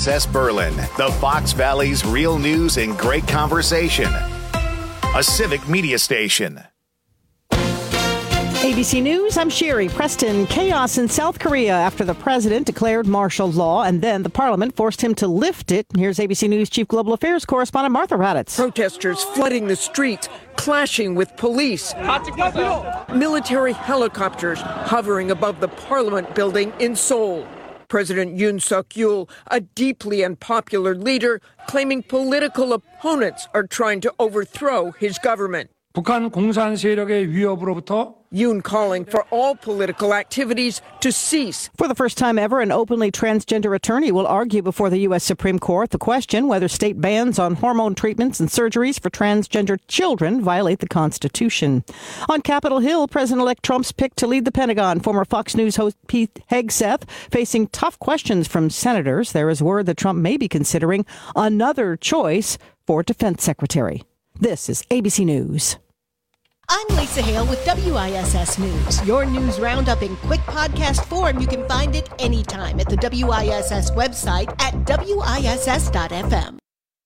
WISS Berlin, the Fox Valley's real news and great conversation. A civic media station. ABC News, I'm Sherry Preston. Chaos in South Korea after the president declared martial law and then the parliament forced him to lift it. Here's ABC News Chief Global Affairs correspondent Martha Raddatz. Protesters flooding the streets, clashing with police. Military helicopters hovering above the parliament building in Seoul. President Yoon Suk-yeol, a deeply unpopular leader, claiming political opponents are trying to overthrow his government. 북한 공산 세력의 위협으로부터 Yoon calling for all political activities to cease. For the first time ever, an openly transgender attorney will argue before the U.S. Supreme Court the question whether state bans on hormone treatments and surgeries for transgender children violate the Constitution. On Capitol Hill, President-elect Trump's pick to lead the Pentagon, former Fox News host Pete Hegseth, facing tough questions from senators. There is word that Trump may be considering another choice for defense secretary. This is ABC News. I'm Lisa Hale with WISS News. Your news roundup in quick podcast form. You can find it anytime at the WISS website at WISS.FM.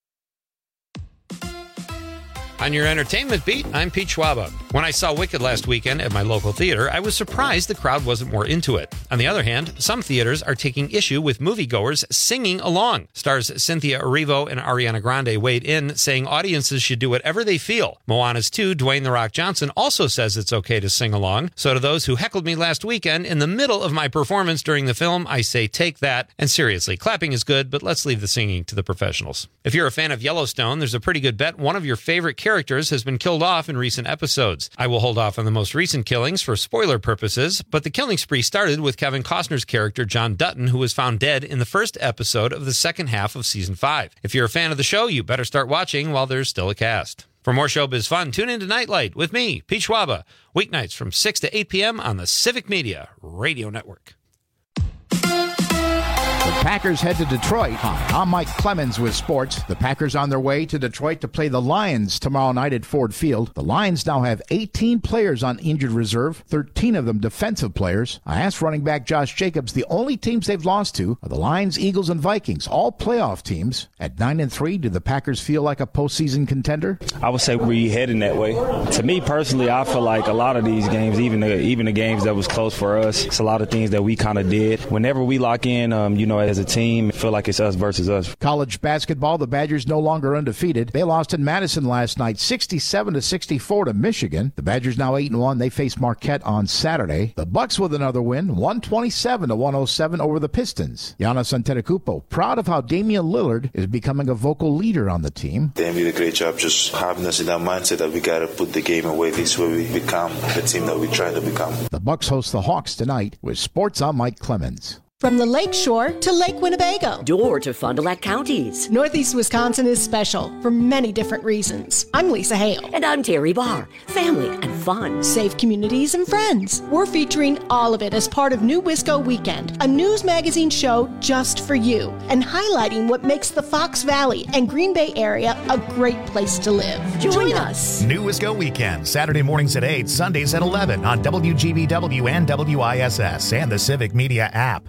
On your entertainment beat, I'm Pete Schwaba. When I saw Wicked last weekend at my local theater, I was surprised the crowd wasn't more into it. On the other hand, some theaters are taking issue with moviegoers singing along. Stars Cynthia Erivo and Ariana Grande weighed in, saying audiences should do whatever they feel. Moana's 2, Dwayne "The Rock" Johnson, also says it's okay to sing along. So to those who heckled me last weekend in the middle of my performance during the film, I say take that. And seriously, clapping is good, but let's leave the singing to the professionals. If you're a fan of Yellowstone, there's a pretty good bet one of your favorite characters has been killed off in recent episodes. I will hold off on the most recent killings for spoiler purposes, but the killing spree started with Kevin Costner's character John Dutton, who was found dead in the first episode of the second half of season 5. If you're a fan of the show, you better start watching while there's still a cast. For more showbiz fun, tune in to Nightlight with me, Pete Schwaba, weeknights from 6 to 8 p.m. on the Civic Media Radio Network. The Packers head to Detroit. Hi, I'm Mike Clemens with sports. The Packers on their way to Detroit to play the Lions tomorrow night at Ford Field. The Lions now have 18 players on injured reserve, 13 of them defensive players. I asked running back Josh Jacobs, the only teams they've lost to are the Lions, Eagles, and Vikings, all playoff teams. At 9-3, do the Packers feel like a postseason contender? I would say we're heading that way. To me personally, I feel like a lot of these games, even the games that was close for us, it's a lot of things that we kind of did. Whenever we lock in, as a team, I feel like it's us versus us. College basketball, the Badgers no longer undefeated. They lost in Madison last night, 67-64 to Michigan. The Badgers now 8-1. They face Marquette on Saturday. The Bucks with another win, 127-107 over the Pistons. Giannis Antetokounmpo proud of how Damian Lillard is becoming a vocal leader on the team. They did a great job just having us in that mindset that we got to put the game away. This way we become the team that we try to become. The Bucks host the Hawks tonight. With sports, I'm Mike Clemens. From the Lake Shore to Lake Winnebago. Door to Fond du Lac counties. Northeast Wisconsin is special for many different reasons. I'm Lisa Hale. And I'm Terry Barr. Family and fun. Safe communities and friends. We're featuring all of it as part of New Wisco Weekend, a news magazine show just for you, and highlighting what makes the Fox Valley and Green Bay area a great place to live. Join us. New Wisco Weekend, Saturday mornings at 8, Sundays at 11 on WGBW and WISS and the Civic Media app.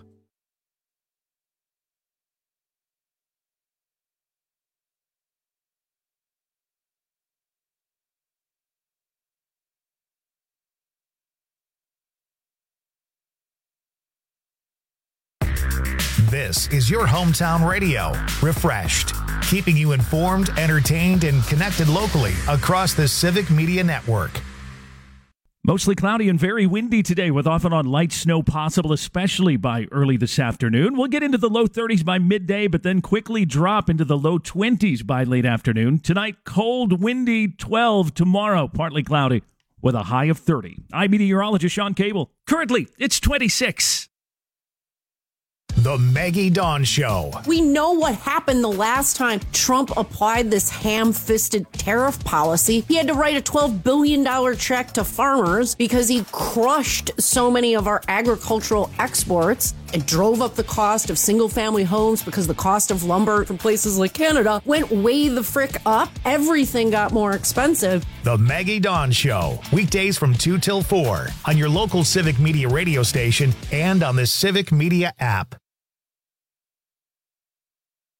This is your hometown radio, Refreshed, keeping you informed, entertained, and connected locally across the Civic Media Network. Mostly cloudy and very windy today with off and on light snow possible, especially by early this afternoon. We'll get into the low 30s by midday, but then quickly drop into the low 20s by late afternoon. Tonight, cold, windy, 12. Tomorrow, partly cloudy with a high of 30. I'm meteorologist Sean Cable. Currently, it's 26. The Maggie Dawn Show. We know what happened the last time Trump applied this ham-fisted tariff policy. He had to write a $12 billion check to farmers because he crushed so many of our agricultural exports and drove up the cost of single-family homes because the cost of lumber from places like Canada went way the frick up. Everything got more expensive. The Maggie Dawn Show. Weekdays from 2 till 4 on your local Civic Media radio station and on the Civic Media app.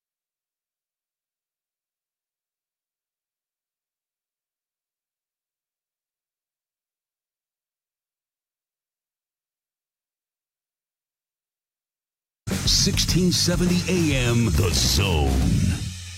1670 AM, The Zone.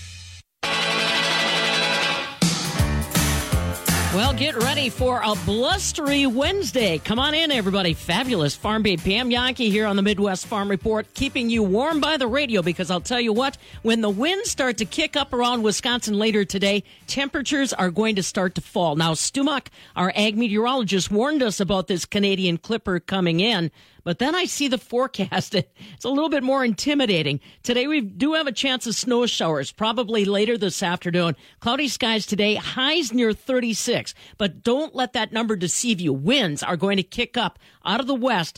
Well, get ready for a blustery Wednesday. Come on in, everybody. Fabulous Farm Babe Pam Yankee here on the Midwest Farm Report, keeping you warm by the radio, because I'll tell you what, when the winds start to kick up around Wisconsin later today, temperatures are going to start to fall. Now, Stu Muck, our ag meteorologist, warned us about this Canadian clipper coming in. But then I see the forecast. It's a little bit more intimidating. Today we do have a chance of snow showers, probably later this afternoon. Cloudy skies today, highs near 36. But don't let that number deceive you. Winds are going to kick up out of the west,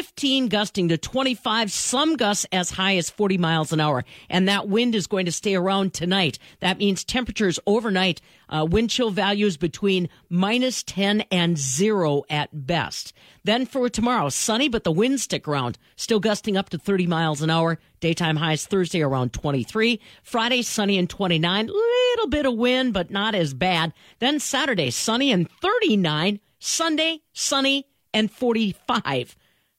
15 gusting to 25, some gusts as high as 40 miles an hour. And that wind is going to stay around tonight. That means temperatures overnight, wind chill values between minus 10 and 0 at best. Then for tomorrow, sunny, but the winds stick around, still gusting up to 30 miles an hour. Daytime highs Thursday around 23. Friday, sunny and 29. Little bit of wind, but not as bad. Then Saturday, sunny and 39. Sunday, sunny and 45.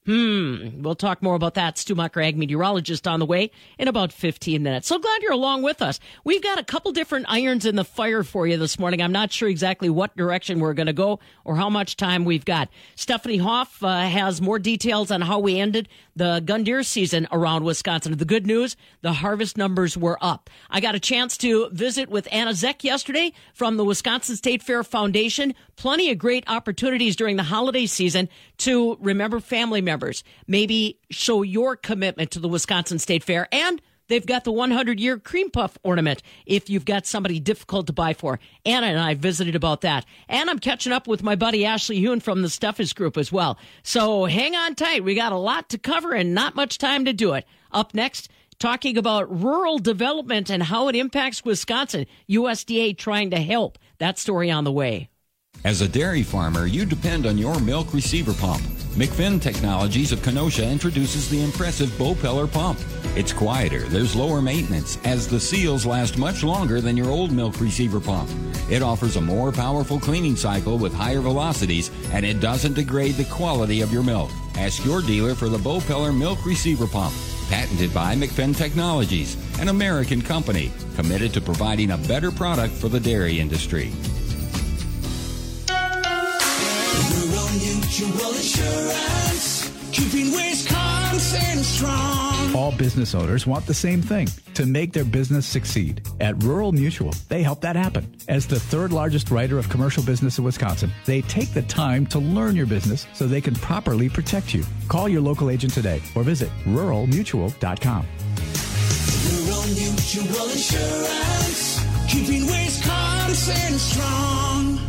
We'll talk more about that. Stu Mucker, ag meteorologist, on the way in about 15 minutes. So glad you're along with us. We've got a couple different irons in the fire for you this morning. I'm not sure exactly what direction we're going to go or how much time we've got. Stephanie Hoff has more details on how we ended the gun deer season around Wisconsin. The good news, the harvest numbers were up. I got a chance to visit with Anna Zeck yesterday from the Wisconsin State Fair Foundation. Plenty of great opportunities during the holiday season to remember family members, maybe show your commitment to the Wisconsin State Fair, and they've got the 100-year cream puff ornament if you've got somebody difficult to buy for. Anna and I visited about that. And I'm catching up with my buddy Ashley Hune from the Steffes Group as well. So hang on tight. We got a lot to cover and not much time to do it. Up next, talking about rural development and how it impacts Wisconsin. USDA trying to help. That story on the way. As a dairy farmer, you depend on your milk receiver pump. McFinn Technologies of Kenosha introduces the impressive Bopeller pump. It's quieter, there's lower maintenance, as the seals last much longer than your old milk receiver pump. It offers a more powerful cleaning cycle with higher velocities, and it doesn't degrade the quality of your milk. Ask your dealer for the Bopeller milk receiver pump. Patented by McFinn Technologies, an American company committed to providing a better product for the dairy industry. Rural Mutual Insurance, keeping Wisconsin strong. All business owners want the same thing, to make their business succeed. At Rural Mutual, they help that happen. As the third largest writer of commercial business in Wisconsin, they take the time to learn your business so they can properly protect you. Call your local agent today or visit ruralmutual.com. Rural Mutual Insurance, keeping Wisconsin strong.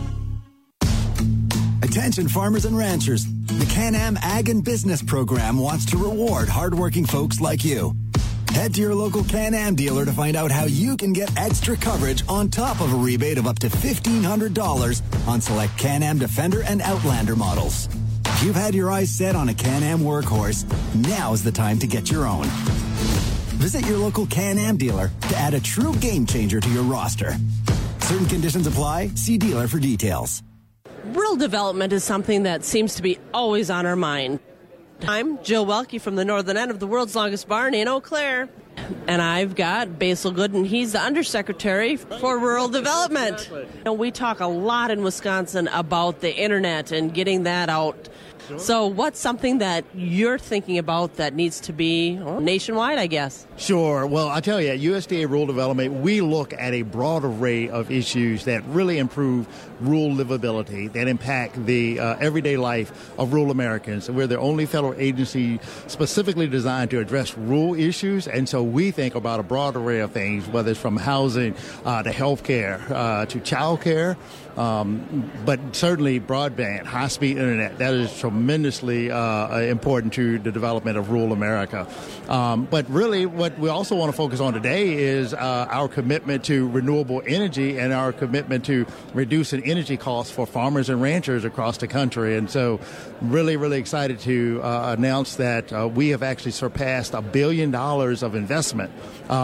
Attention farmers and ranchers. The Can-Am Ag and Business Program wants to reward hardworking folks like you. Head to your local Can-Am dealer to find out how you can get extra coverage on top of a rebate of up to $1,500 on select Can-Am Defender and Outlander models. If you've had your eyes set on a Can-Am workhorse, now's the time to get your own. Visit your local Can-Am dealer to add a true game changer to your roster. Certain conditions apply. See dealer for details. Rural development is something that seems to be always on our mind. I'm Jill Welke from the northern end of the world's longest barn in Eau Claire. And I've got Basil Gooden. He's the Undersecretary for Rural Development. Exactly. And we talk a lot in Wisconsin about the internet and getting that out. Sure. So what's something that you're thinking about that needs to be nationwide, I guess? Sure. Well, I tell you, at USDA Rural Development, we look at a broad array of issues that really improve rural livability, that impact the everyday life of rural Americans. We're the only federal agency specifically designed to address rural issues, and so we think about a broad array of things, whether it's from housing to health care to child care, but certainly broadband, high-speed internet. That is tremendously important to the development of rural America. But really, what we also want to focus on today is our commitment to renewable energy and our commitment to reducing energy costs for farmers and ranchers across the country. And so really, really excited to announce that we have actually surpassed $1 billion of investment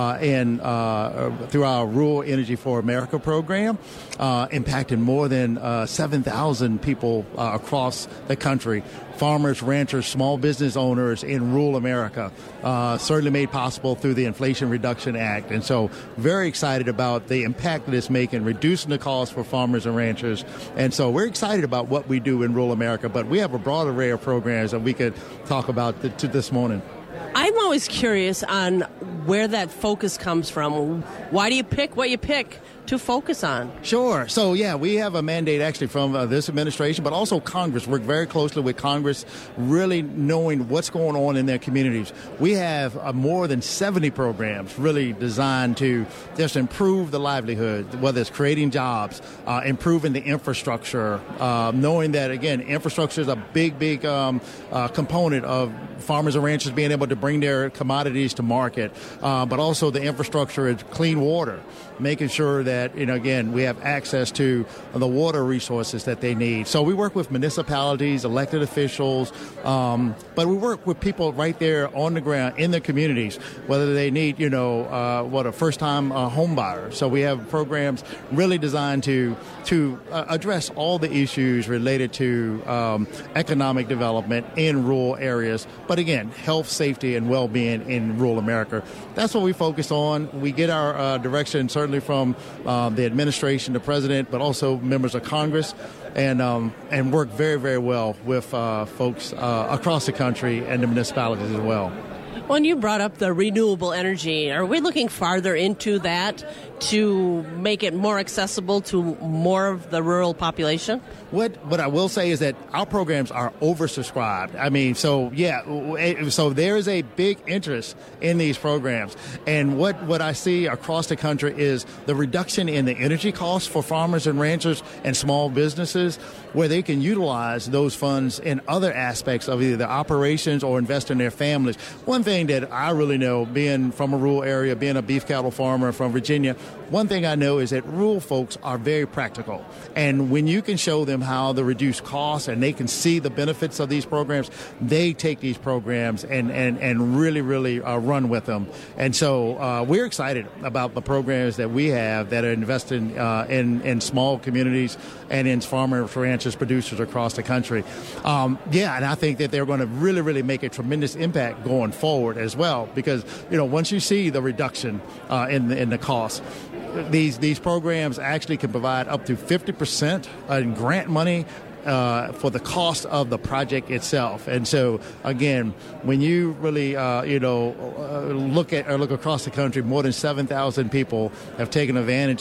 through our Rural Energy for America program, impacting more than 7,000 people across the country. country, farmers, ranchers, small business owners in rural America, certainly made possible through the Inflation Reduction Act. And so very excited about the impact that it's making, reducing the cost for farmers and ranchers. And so we're excited about what we do in rural America, but we have a broad array of programs that we could talk about this morning. I'm always curious on where that focus comes from. Why do you pick what you pick to focus on? Sure. So, yeah, we have a mandate actually from this administration, but also Congress. Work very closely with Congress, really knowing what's going on in their communities. We have more than 70 programs really designed to just improve the livelihood, whether it's creating jobs, improving the infrastructure, knowing that, again, infrastructure is a big component of farmers and ranchers being able to bring their commodities to market, but also the infrastructure is clean water, making sure that, again, we have access to the water resources that they need. So we work with municipalities, elected officials, but we work with people right there on the ground in their communities, whether they need, a first-time home buyer. So we have programs really designed to address all the issues related to economic development in rural areas. But again, health, safety, and well-being in rural America. That's what we focus on. We get our direction certainly from the administration, the president, but also members of Congress, and work very, very well with folks across the country and the municipalities as well. When you brought up the renewable energy, are we looking farther into that to make it more accessible to more of the rural population? What I will say is that our programs are oversubscribed. I mean, so there is a big interest in these programs. And what I see across the country is the reduction in the energy costs for farmers and ranchers and small businesses, where they can utilize those funds in other aspects of either their operations or invest in their families. One thing that I really know, being from a rural area, being a beef cattle farmer from Virginia, one thing I know is that rural folks are very practical. And when you can show them how to reduce costs and they can see the benefits of these programs, they take these programs and really, really run with them. And so we're excited about the programs that we have that are investing in small communities and in farmers, ranchers, producers across the country. And I think that they're going to really, really make a tremendous impact going forward as well, because, once you see the reduction in the costs, these programs actually can provide up to 50% in grant money for the cost of the project itself. And so, again, when you really, look across the country, more than 7,000 people have taken advantage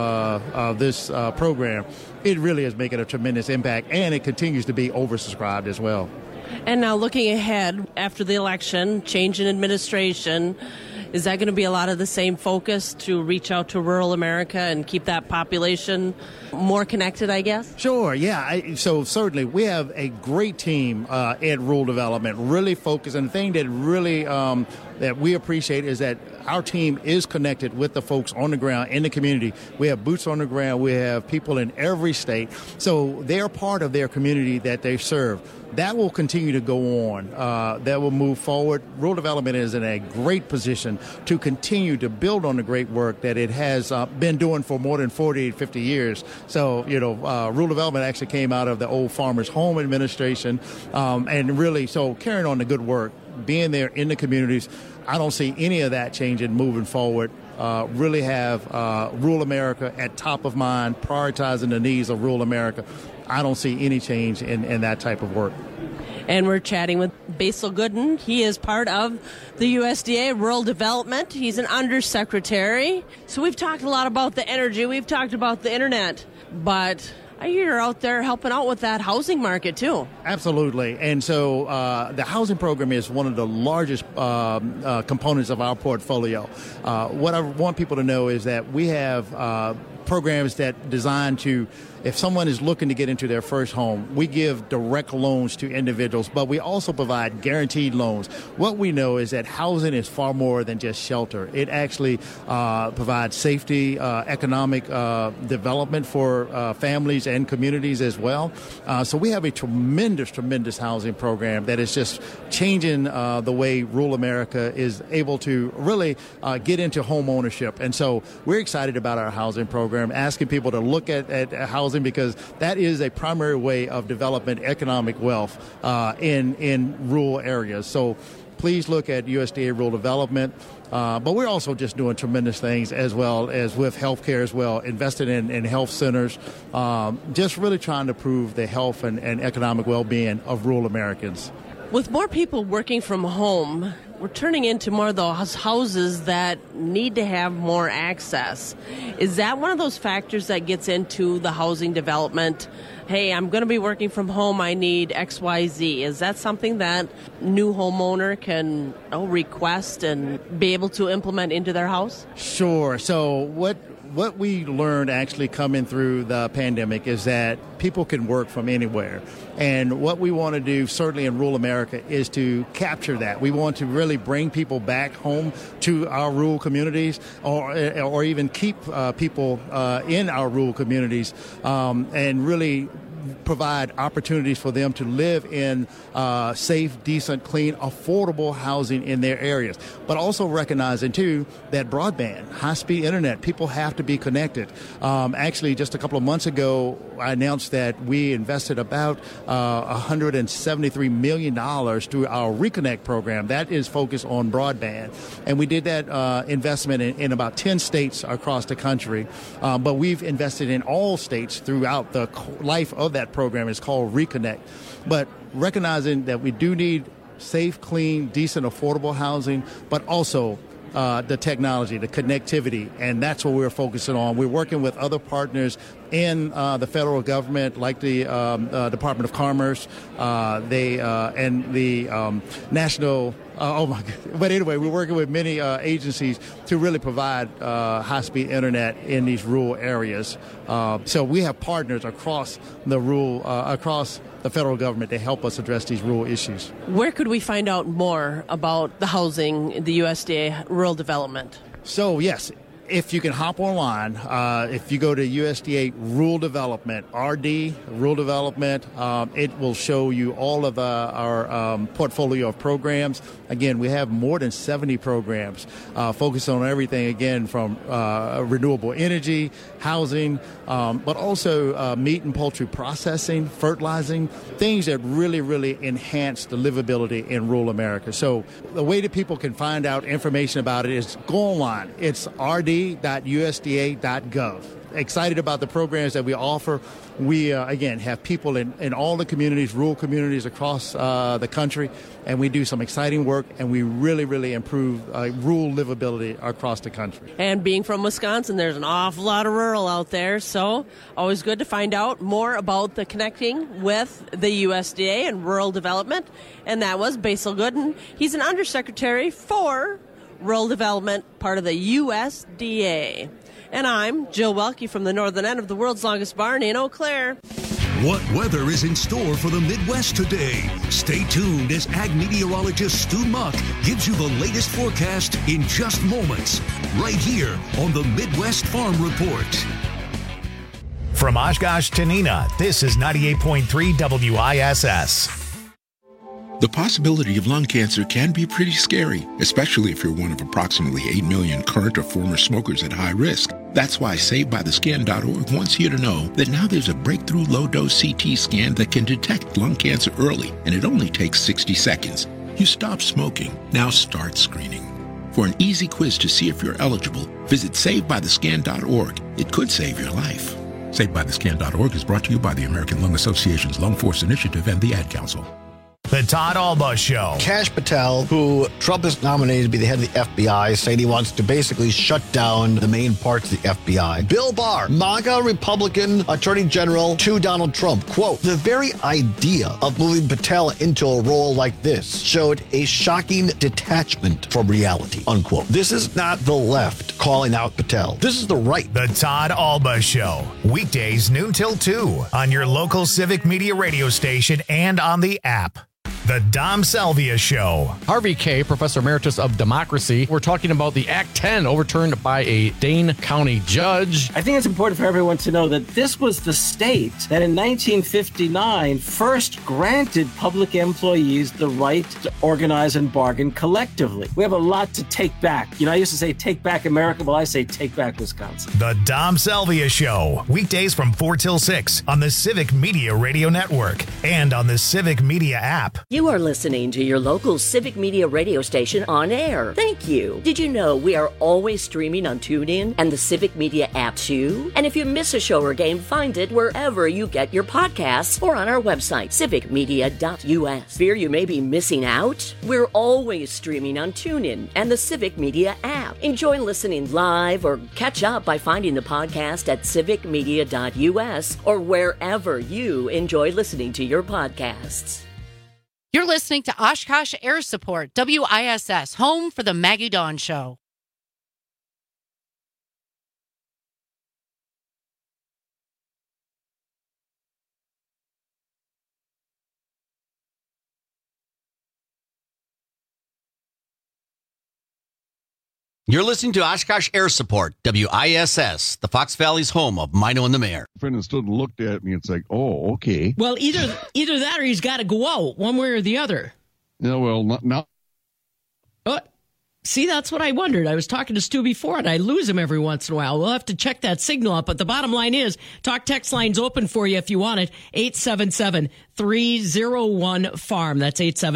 of this program. It really is making a tremendous impact, and it continues to be oversubscribed as well. And now looking ahead after the election, change in administration, is that going to be a lot of the same focus to reach out to rural America and keep that population more connected, I guess? Sure, yeah. So certainly we have a great team at Rural Development, really focused. And the thing that really that we appreciate is that our team is connected with the folks on the ground in the community. We have boots on the ground. We have people in every state. So they're part of their community that they serve. That will continue to go on. That will move forward. Rural Development is in a great position to continue to build on the great work that it has been doing for more than 40, 50 years. So, Rural Development actually came out of the old Farmers Home Administration, and really so carrying on the good work, being there in the communities. I don't see any of that changing moving forward. Really have rural America at top of mind, prioritizing the needs of rural America. I don't see any change in that type of work. And we're chatting with Basil Gooden. He is part of the USDA Rural Development. He's an undersecretary. So we've talked a lot about the energy. We've talked about the internet. But you're out there helping out with that housing market, too. Absolutely. And so the housing program is one of the largest components of our portfolio. What I want people to know is that we have programs that designed to, if someone is looking to get into their first home, we give direct loans to individuals, but we also provide guaranteed loans. What we know is that housing is far more than just shelter. It actually provides safety, economic development for families and communities as well. So we have a tremendous housing program that is just changing the way rural America is able to really get into home ownership. And so we're excited about our housing program. program, asking people to look at housing because that is a primary way of developing economic wealth in rural areas. So please look at USDA Rural Development. But we're also just doing tremendous things as well as with healthcare as well, investing in health centers, just really trying to improve the health and economic well-being of rural Americans. With more people working from home, we're turning into more of those houses that need to have more access. Is that one of those factors that gets into the housing development? Hey, I'm going to be working from home, I need XYZ. Is that something that new homeowner can request and be able to implement into their house? Sure. So what we learned actually coming through the pandemic is that people can work from anywhere. And what we want to do, certainly in rural America, is to capture that. We want to really bring people back home to our rural communities or even keep people in our rural communities and really provide opportunities for them to live in safe, decent, clean, affordable housing in their areas. But also recognizing, too, that broadband, high-speed internet, people have to be connected. Actually, just a couple of months ago, I announced that we invested about $173 million through our Reconnect program. That is focused on broadband. And we did that investment in about 10 states across the country. But we've invested in all states throughout the life of that program. Is called Reconnect. But recognizing that we do need safe, clean, decent, affordable housing, but also the technology, the connectivity, and that's what we're focusing on. We're working with other partners in the federal government, like the Department of Commerce, and the National. But anyway, we're working with many agencies to really provide high-speed internet in these rural areas. So we have partners across the federal government to help us address these rural issues. Where could we find out more about the housing, the USDA Rural Development? So, yes. If you can hop online, if you go to USDA Rural Development, RD, Rural Development, it will show you all of our portfolio of programs. Again, we have more than 70 programs focused on everything, again, from renewable energy, housing, but also meat and poultry processing, fertilizing, things that really, really enhance the livability in rural America. So the way that people can find out information about it is go online. It's rd.usda.gov. Excited about the programs that we offer. We, again, have people in all the communities, rural communities across the country, and we do some exciting work, and we really, really improve rural livability across the country. And being from Wisconsin, there's an awful lot of rural out there, so always good to find out more about the connecting with the USDA and rural development. And that was Basil Gooden. He's an undersecretary for rural development, part of the USDA. And I'm Jill Welke from the northern end of the world's longest barn in Eau Claire. What weather is in store for the Midwest today? Stay tuned as ag meteorologist Stu Muck gives you the latest forecast in just moments, right here on the Midwest Farm Report. From Oshkosh to Neenah, this is 98.3 WISS. The possibility of lung cancer can be pretty scary, especially if you're one of approximately 8 million current or former smokers at high risk. That's why SaveByTheScan.org wants you to know that now there's a breakthrough low-dose CT scan that can detect lung cancer early, and it only takes 60 seconds. You stop smoking, now start screening. For an easy quiz to see if you're eligible, visit SaveByTheScan.org. It could save your life. SaveByTheScan.org is brought to you by the American Lung Association's Lung Force Initiative and the Ad Council. The Todd Alba Show. Kash Patel, who Trump has nominated to be the head of the FBI, saying he wants to basically shut down the main parts of the FBI. Bill Barr, MAGA Republican Attorney General to Donald Trump. Quote, the very idea of moving Patel into a role like this showed a shocking detachment from reality, unquote. This is not the left calling out Patel. This is the right. The Todd Alba Show. Weekdays noon till 2 on your local Civic Media radio station and on the app. The Dom Salvia Show. Harvey Kaye, Professor Emeritus of Democracy. We're talking about the Act 10 overturned by a Dane County judge. I think it's important for everyone to know that this was the state that in 1959 first granted public employees the right to organize and bargain collectively. We have a lot to take back. I used to say take back America. Well, I say take back Wisconsin. The Dom Salvia Show. Weekdays from 4 till 6 on the Civic Media Radio Network and on the Civic Media app. You are listening to your local Civic Media radio station on air. Thank you. Did you know we are always streaming on TuneIn and the Civic Media app too? And if you miss a show or game, find it wherever you get your podcasts or on our website, civicmedia.us. Fear you may be missing out? We're always streaming on TuneIn and the Civic Media app. Enjoy listening live or catch up by finding the podcast at civicmedia.us or wherever you enjoy listening to your podcasts. You're listening to Oshkosh Air Support, WISS, home for the Maggie Dawn Show. You're listening to Oshkosh Air Support, WISS, the Fox Valley's home of Mino and the Mayor. Friend stood and looked at me. It's like, oh, okay. Well, either that or he's got to go out one way or the other. Yeah, well, not. See, that's what I wondered. I was talking to Stu before, and I lose him every once in a while. We'll have to check that signal up. But the bottom line is, talk text line's open for you if you want it. 877-301-FARM. That's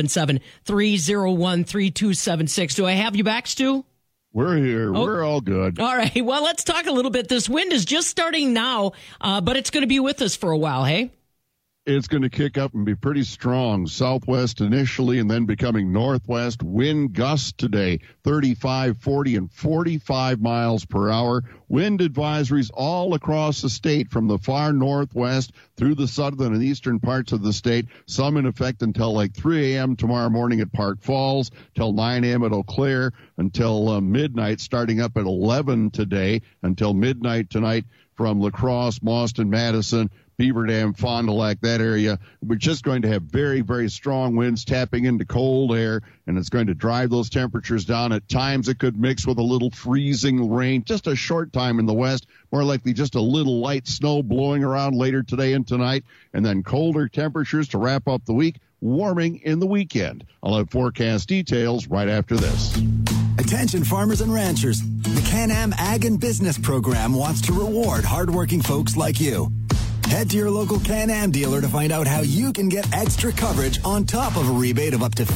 877-301-3276. Do I have you back, Stu? We're here. Oh. We're all good. All right. Well, let's talk a little bit. This wind is just starting now, but it's going to be with us for a while, hey? It's going to kick up and be pretty strong. Southwest initially and then becoming northwest. Wind gusts today, 35, 40, and 45 miles per hour. Wind advisories all across the state from the far northwest through the southern and eastern parts of the state. Some in effect until like 3 a.m. tomorrow morning at Park Falls, till 9 a.m. at Eau Claire, until midnight, starting up at 11 today, until midnight tonight from La Crosse, Mauston, Madison, Beaver Dam, Fond du Lac, that area. We're just going to have very, very strong winds tapping into cold air, and it's going to drive those temperatures down. At times it could mix with a little freezing rain, just a short time in the west, more likely just a little light snow blowing around later today and tonight, and then colder temperatures to wrap up the week, warming in the weekend. I'll have forecast details right after this. Attention farmers and ranchers. The Can-Am Ag and Business Program wants to reward hardworking folks like you. Head to your local Can-Am dealer to find out how you can get extra coverage on top of a rebate of up to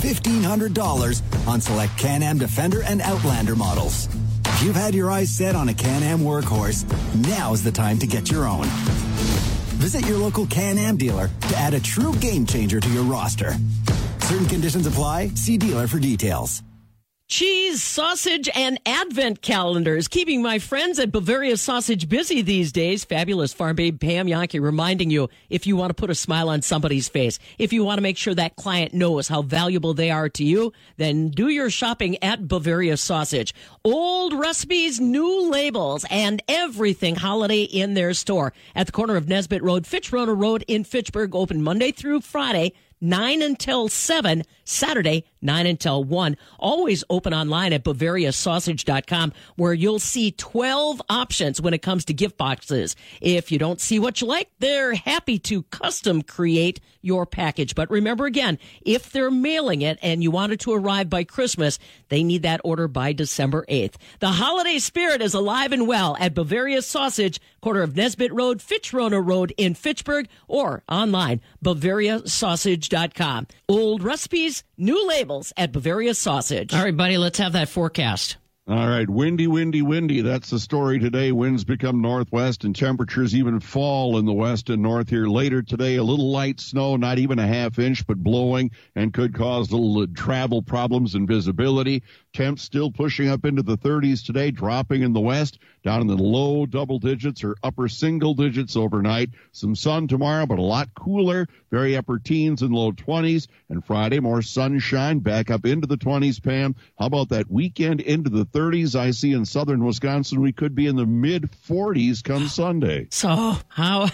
$1,500 on select Can-Am Defender and Outlander models. If you've had your eyes set on a Can-Am workhorse, now's the time to get your own. Visit your local Can-Am dealer to add a true game changer to your roster. Certain conditions apply. See dealer for details. Cheese, sausage, and advent calendars. Keeping my friends at Bavaria Sausage busy these days. Fabulous farm babe Pam Yankee reminding you, if you want to put a smile on somebody's face, if you want to make sure that client knows how valuable they are to you, then do your shopping at Bavaria Sausage. Old recipes, new labels, and everything holiday in their store. At the corner of Nesbitt Road, Fitch-Rona Road in Fitchburg, open Monday through Friday, 9 until 7, Saturday, 9 until 1. Always open online at BavariaSausage.com, where you'll see 12 options when it comes to gift boxes. If you don't see what you like, they're happy to custom create your package. But remember again, if they're mailing it and you want it to arrive by Christmas, they need that order by December 8th. The holiday spirit is alive and well at Bavaria Sausage, corner of Nesbitt Road, Fitch-Rona Road in Fitchburg, or online, BavariaSausage.com. Old recipes, new labels at Bavaria Sausage. All right, buddy, let's have that forecast. All right, windy, windy, windy. That's the story today. Winds become northwest and temperatures even fall in the west and north here later today. A little light snow, not even a half inch, but blowing and could cause little travel problems and visibility. Temps still pushing up into the 30s today, dropping in the west, down in the low double digits or upper single digits overnight. Some sun tomorrow, but a lot cooler, very upper teens and low 20s. And Friday, more sunshine, back up into the 20s, Pam. How about that weekend into the 30s? I see in southern Wisconsin we could be in the mid-40s come Sunday. So, how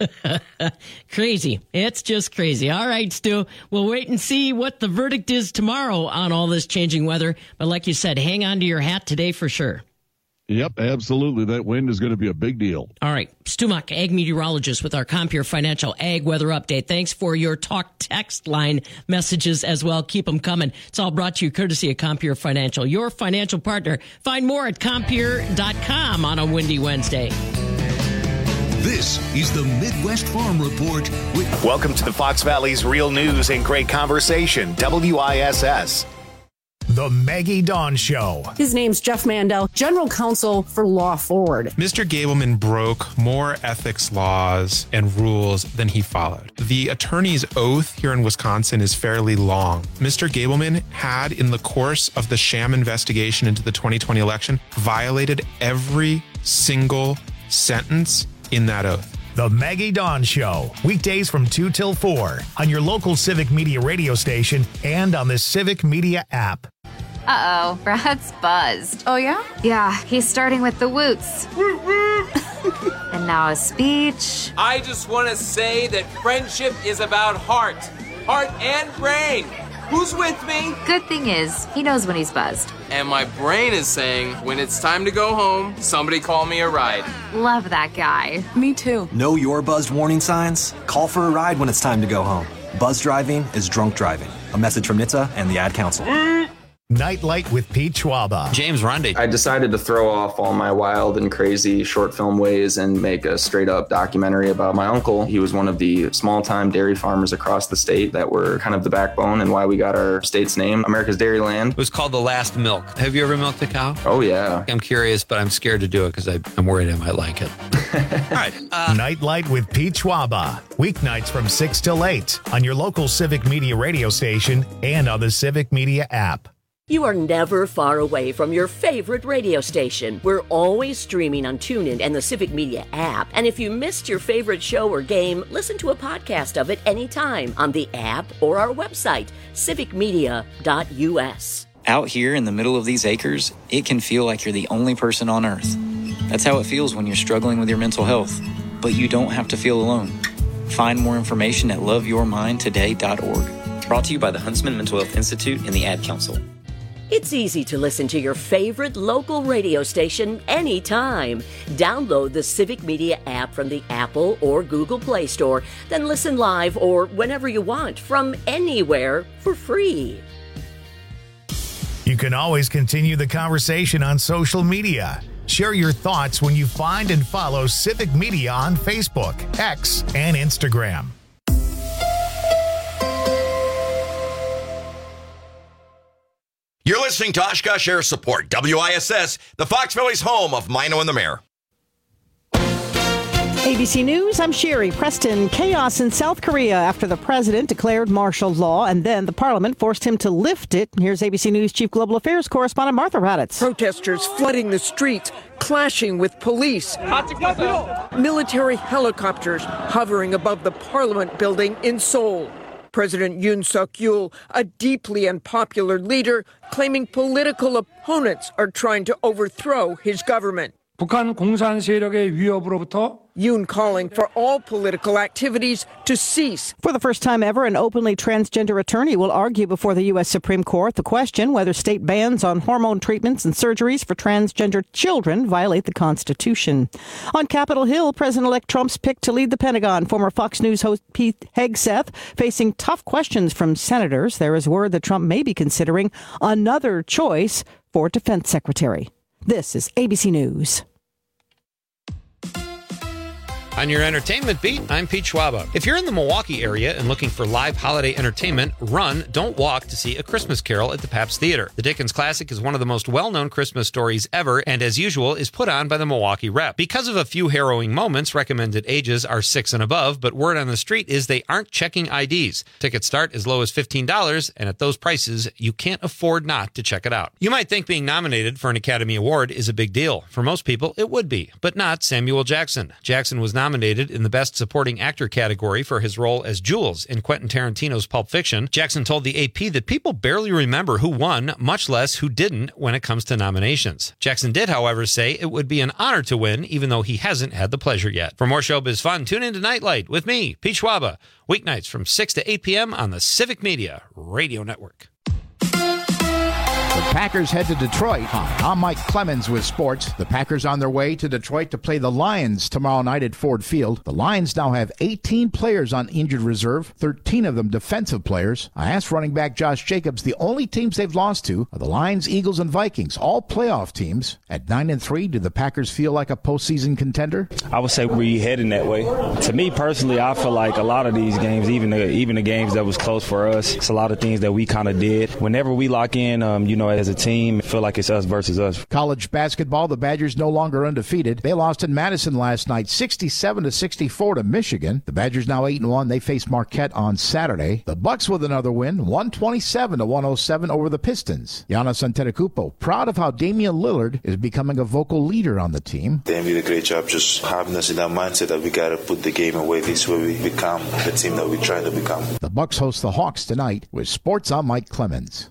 crazy. It's just crazy. All right, Stu, we'll wait and see what the verdict is tomorrow on all this changing weather. But like you said, hang on to your hat today for sure. Yep, absolutely. That wind is going to be a big deal. All right. Stu Muck, ag meteorologist with our Compeer Financial Ag Weather Update. Thanks for your talk text line messages as well. Keep them coming. It's all brought to you courtesy of Compeer Financial, your financial partner. Find more at Compeer.com on a windy Wednesday. This is the Midwest Farm Report with... Welcome to the Fox Valley's Real News and Great Conversation, WISS. The Maggie Dawn Show. His name's Jeff Mandel, General Counsel for Law Forward. Mr. Gableman broke more ethics laws and rules than he followed. The attorney's oath here in Wisconsin is fairly long. Mr. Gableman had, in the course of the sham investigation into the 2020 election, violated every single sentence in that oath. The Maggie Dawn Show, weekdays from 2 till 4 on your local Civic Media radio station and on the Civic Media app. Uh-oh, Brad's buzzed. Oh, yeah? Yeah, he's starting with the woots. And now a speech. I just want to say that friendship is about heart and brain. Who's with me? Good thing is, he knows when he's buzzed. And my brain is saying, when it's time to go home, somebody call me a ride. Love that guy. Me too. Know your buzzed warning signs? Call for a ride when it's time to go home. Buzz driving is drunk driving. A message from NHTSA and the Ad Council. Nightlight with Pete Schwaba. James Runde. I decided to throw off all my wild and crazy short film ways and make a straight up documentary about my uncle. He was one of the small time dairy farmers across the state that were kind of the backbone and why we got our state's name, America's Dairyland. It was called The Last Milk. Have you ever milked a cow? Oh, yeah. I'm curious, but I'm scared to do it because I'm worried I might like it. All right. Nightlight with Pete Schwaba. Weeknights from 6 till 8 on your local Civic Media radio station and on the Civic Media app. You are never far away from your favorite radio station. We're always streaming on TuneIn and the Civic Media app. And if you missed your favorite show or game, listen to a podcast of it anytime on the app or our website, civicmedia.us. Out here in the middle of these acres, it can feel like you're the only person on Earth. That's how it feels when you're struggling with your mental health. But you don't have to feel alone. Find more information at loveyourmindtoday.org. Brought to you by the Huntsman Mental Health Institute and the Ad Council. It's easy to listen to your favorite local radio station anytime. Download the Civic Media app from the Apple or Google Play Store, then listen live or whenever you want from anywhere for free. You can always continue the conversation on social media. Share your thoughts when you find and follow Civic Media on Facebook, X, and Instagram. You're listening to Oshkosh Air Support, WISS, the Fox Valley's home of Mino and the Mayor. ABC News, I'm Sherry. Preston, chaos in South Korea after the president declared martial law and then the parliament forced him to lift it. Here's ABC News Chief Global Affairs correspondent Martha Raddatz. Protesters flooding the streets, clashing with police. Military helicopters hovering above the parliament building in Seoul. President Yoon Suk-yeol, a deeply unpopular leader, claiming political opponents are trying to overthrow his government. 북한 공산 세력의 위협으로부터 Yoon calling for all political activities to cease. For the first time ever, an openly transgender attorney will argue before the U.S. Supreme Court the question whether state bans on hormone treatments and surgeries for transgender children violate the Constitution. On Capitol Hill, President-elect Trump's pick to lead the Pentagon, former Fox News host Pete Hegseth, facing tough questions from senators. There is word that Trump may be considering another choice for defense secretary. This is ABC News. On your entertainment beat, I'm Pete Schwaba. If you're in the Milwaukee area and looking for live holiday entertainment, run, don't walk to see A Christmas Carol at the Pabst Theater. The Dickens classic is one of the most well-known Christmas stories ever, and as usual, is put on by the Milwaukee Rep. Because of a few harrowing moments, recommended ages are 6 and above, but word on the street is they aren't checking IDs. Tickets start as low as $15, and at those prices, you can't afford not to check it out. You might think being nominated for an Academy Award is a big deal. For most people, it would be, but not Samuel Jackson. Jackson was nominated in the Best Supporting Actor category for his role as Jules in Quentin Tarantino's Pulp Fiction. Jackson told the AP that people barely remember who won, much less who didn't when it comes to nominations. Jackson did, however, say it would be an honor to win, even though he hasn't had the pleasure yet. For more showbiz fun, tune in to Nightlight with me, Pete Schwaba, weeknights from 6 to 8 p.m. on the Civic Media Radio Network. The Packers head to Detroit. Hi, I'm Mike Clemens with sports. The Packers on their way to Detroit to play the Lions tomorrow night at Ford Field. The Lions now have 18 players on injured reserve, 13 of them defensive players. I asked running back Josh Jacobs, the only teams they've lost to are the Lions, Eagles, and Vikings, all playoff teams. At 9-3, do the Packers feel like a postseason contender? I would say we're heading that way. To me personally, I feel like a lot of these games, even the games that was close for us, it's a lot of things that we kind of did. Whenever we lock in, as a team, I feel like it's us versus us. College basketball, the Badgers no longer undefeated. They lost in Madison last night, 67-64 to Michigan. The Badgers now 8-1. They face Marquette on Saturday. The Bucks with another win, 127-107 over the Pistons. Giannis Antetokounmpo, proud of how Damian Lillard is becoming a vocal leader on the team. They did a great job just having us in that mindset that we got to put the game away. This is where we become the team that we try to become. The Bucks host the Hawks tonight. With sports, I'm Mike Clemens.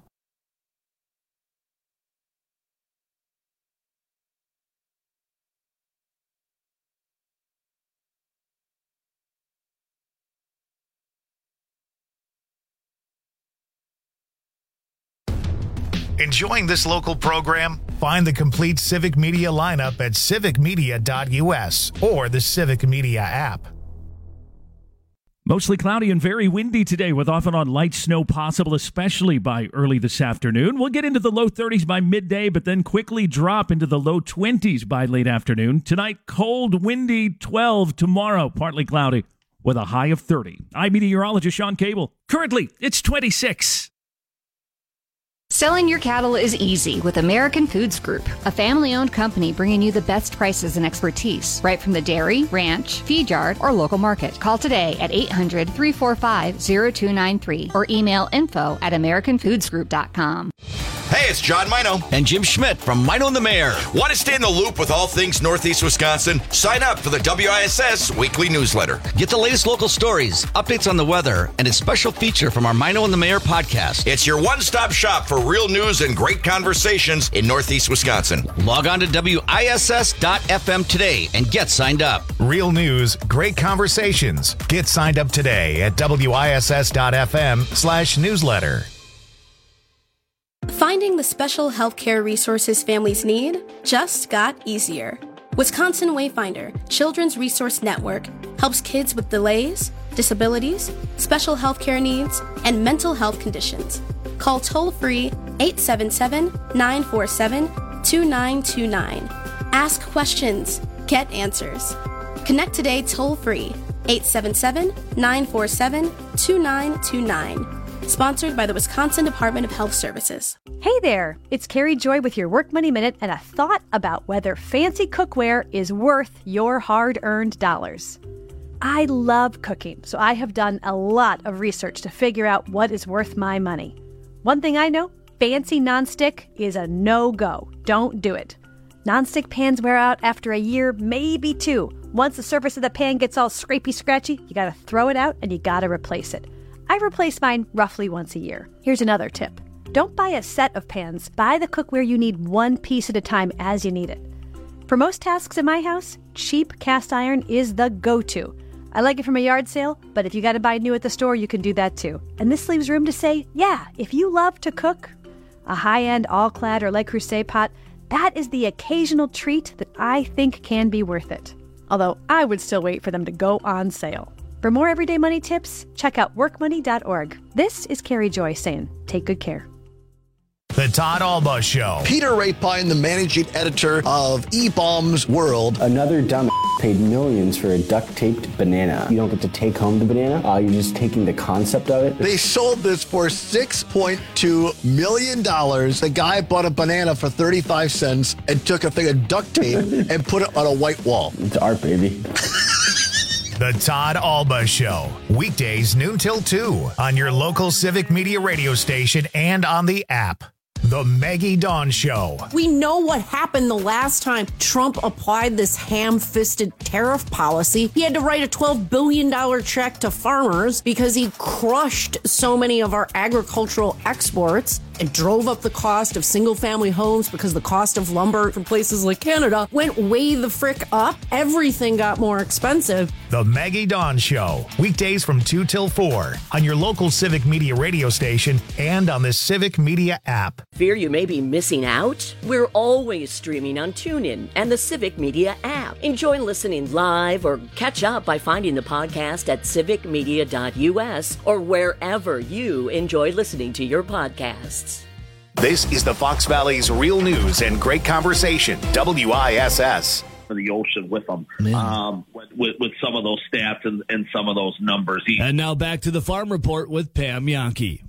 Enjoying this local program? Find the complete Civic Media lineup at civicmedia.us or the Civic Media app. Mostly cloudy and very windy today with off and on light snow possible, especially by early this afternoon. We'll get into the low 30s by midday, but then quickly drop into the low 20s by late afternoon. Tonight, cold, windy, 12. Tomorrow, partly cloudy with a high of 30. I'm meteorologist Sean Cable. Currently, it's 26. Selling your cattle is easy with American Foods Group, a family-owned company bringing you the best prices and expertise right from the dairy, ranch, feed yard, or local market. Call today at 800-345-0293 or email info@americanfoodsgroup.com. Hey, it's John Mino. And Jim Schmidt from Mino and the Mayor. Want to stay in the loop with all things Northeast Wisconsin? Sign up for the WISS weekly newsletter. Get the latest local stories, updates on the weather, and a special feature from our Mino and the Mayor podcast. It's your one-stop shop for real news and great conversations in Northeast Wisconsin. Log on to WISS.FM today and get signed up. Real news, great conversations. Get signed up today at WISS.FM/newsletter. Finding the special healthcare resources families need just got easier. Wisconsin Wayfinder Children's Resource Network helps kids with delays, disabilities, special healthcare needs, and mental health conditions. Call toll-free 877-947-2929. Ask questions. Get answers. Connect today toll-free 877-947-2929. Sponsored by the Wisconsin Department of Health Services. Hey there, it's Carrie Joy with your Work Money Minute and a thought about whether fancy cookware is worth your hard-earned dollars. I love cooking, so I have done a lot of research to figure out what is worth my money. One thing I know, fancy nonstick is a no-go. Don't do it. Nonstick pans wear out after a year, maybe two. Once the surface of the pan gets all scrapey-scratchy, you gotta throw it out and you gotta replace it. I replace mine roughly once a year. Here's another tip. Don't buy a set of pans. Buy the cookware you need one piece at a time as you need it. For most tasks in my house, cheap cast iron is the go-to. I like it from a yard sale, but if you got to buy new at the store, you can do that too. And this leaves room to say, yeah, if you love to cook, a high-end all-clad or Le Creuset pot, that is the occasional treat that I think can be worth it. Although I would still wait for them to go on sale. For more everyday money tips, check out workmoney.org. This is Carrie Joy saying, take good care. The The Todd Alba Show. Peter Rapine, the managing editor of eBaum's World. Another dumb paid millions for a duct-taped banana. You don't get to take home the banana. You're just taking the concept of it. They sold this for $6.2 million. The guy bought a banana for 35 cents and took a thing of duct tape and put it on a white wall. It's art, baby. The Todd Alba Show. Weekdays noon till 2 on your local Civic Media radio station and on the app. The Maggie Dawn Show. We know what happened the last time Trump applied this ham-fisted tariff policy. He had to write a $12 billion check to farmers because he crushed so many of our agricultural exports and drove up the cost of single-family homes because the cost of lumber from places like Canada went way the frick up. Everything got more expensive. The Maggie Dawn Show. Weekdays from 2 till 4 on your local Civic Media radio station and on the Civic Media app. Fear you may be missing out? We're always streaming on TuneIn and the Civic Media app. Enjoy listening live or catch up by finding the podcast at civicmedia.us or wherever you enjoy listening to your podcasts. This is the Fox Valley's real news and great conversation, WISS. For the ocean with them, with some of those stats and some of those numbers. And now back to the Farm Report with Pam Yankee.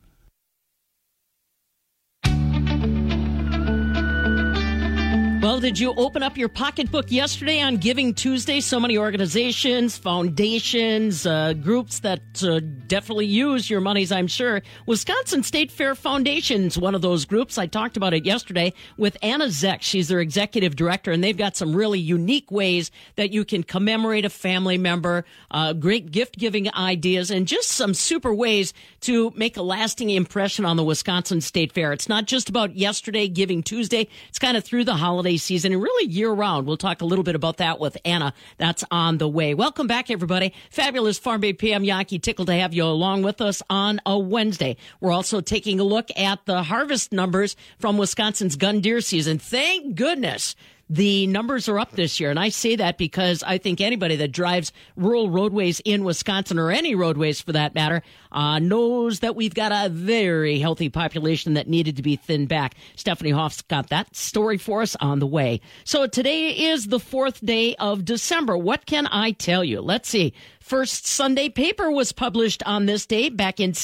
Well, did you open up your pocketbook yesterday on Giving Tuesday? So many organizations, foundations, groups that definitely use your monies, I'm sure. Wisconsin State Fair Foundation's one of those groups. I talked about it yesterday with Anna Zeck. She's their executive director, and they've got some really unique ways that you can commemorate a family member, great gift-giving ideas, and just some super ways to make a lasting impression on the Wisconsin State Fair. It's not just about yesterday, Giving Tuesday. It's kind of through the holiday season and really year-round. We'll talk a little bit about that with Anna. That's on the way. Welcome back, everybody. Fabulous Farm Babe Pam Yankee. Tickled to have you along with us on a Wednesday. We're also taking a look at the harvest numbers from Wisconsin's gun deer season. Thank goodness the numbers are up this year, and I say that because I think anybody that drives rural roadways in Wisconsin, or any roadways for that matter, knows that we've got a very healthy population that needed to be thinned back. Stephanie Hoff's got that story for us on the way. So today is the 4th day of December. What can I tell you? Let's see. First Sunday paper was published on this day back in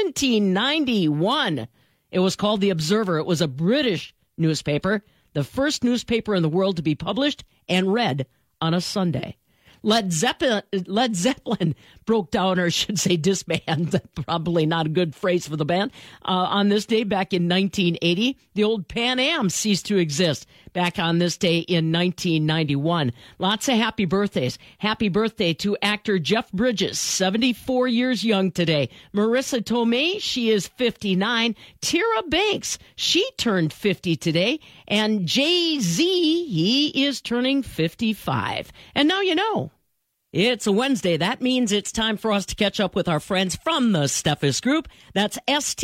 1791. It was called The Observer. It was a British newspaper. The first newspaper in the world to be published and read on a Sunday. Led Zeppelin broke down, or I should say disbanded, probably not a good phrase for the band, on this day back in 1980. The old Pan Am ceased to exist back on this day in 1991. Lots of happy birthdays. Happy birthday to actor Jeff Bridges, 74 years young today. Marissa Tomei, she is 59. Tyra Banks, she turned 50 today. And Jay-Z, he is turning 55. And now you know. It's a Wednesday. That means it's time for us to catch up with our friends from the Steffes Group. That's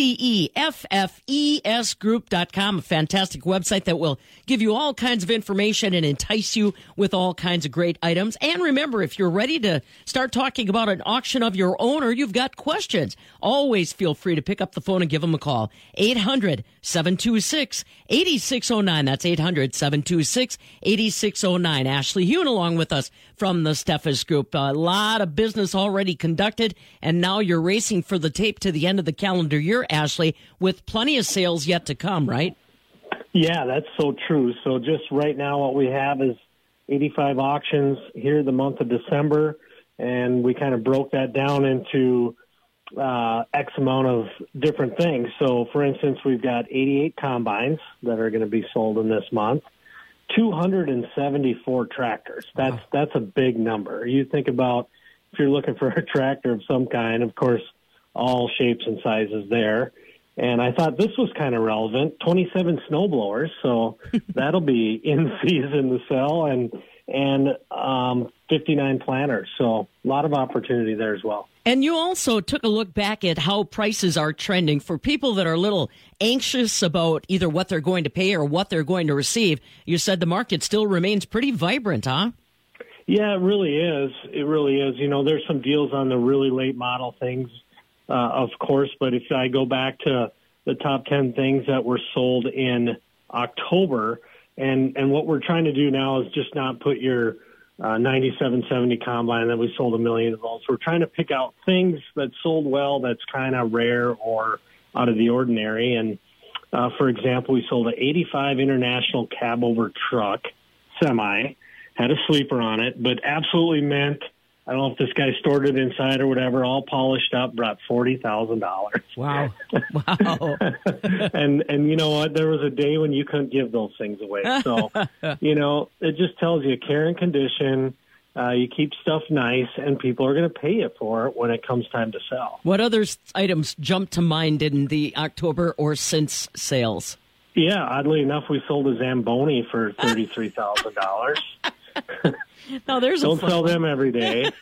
STEFFES Group.com, a fantastic website that will give you all kinds of information and entice you with all kinds of great items. And remember, if you're ready to start talking about an auction of your own, or you've got questions, always feel free to pick up the phone and give them a call. 800-726-8609. That's 800-726-8609. Ashley Hune along with us from the Steffes Group. A lot of business already conducted, and now you're racing for the tape to the end of the calendar year, Ashley, with plenty of sales yet to come, right? Yeah, that's so true. So just right now what we have is 85 auctions here the month of December, and we kind of broke that down into X amount of different things. So, for instance, we've got 88 combines that are going to be sold in this month. 274 tractors. That's a big number. You think about if you're looking for a tractor of some kind, of course, all shapes and sizes there. And I thought this was kind of relevant. 27 snowblowers, so that'll be in season to sell, and 59 planters. So a lot of opportunity there as well. And you also took a look back at how prices are trending for people that are a little anxious about either what they're going to pay or what they're going to receive. You said the market still remains pretty vibrant, huh? Yeah, it really is. It really is. You know, there's some deals on the really late model things, of course, but if I go back to the top 10 things that were sold in October. And what we're trying to do now is just not put your 9770 combine that we sold 1 million of those. We're trying to pick out things that sold well that's kind of rare or out of the ordinary. And for example, we sold an 85 International cab over truck semi, had a sleeper on it, but absolutely mint. I don't know if this guy stored it inside or whatever, all polished up, brought $40,000. Wow. Wow. and you know what? There was a day when you couldn't give those things away. So, it just tells you care and condition. You keep stuff nice, and people are going to pay you for it when it comes time to sell. What other items jump to mind in the October or since sales? Yeah, oddly enough, we sold a Zamboni for $33,000. No, don't sell them every day.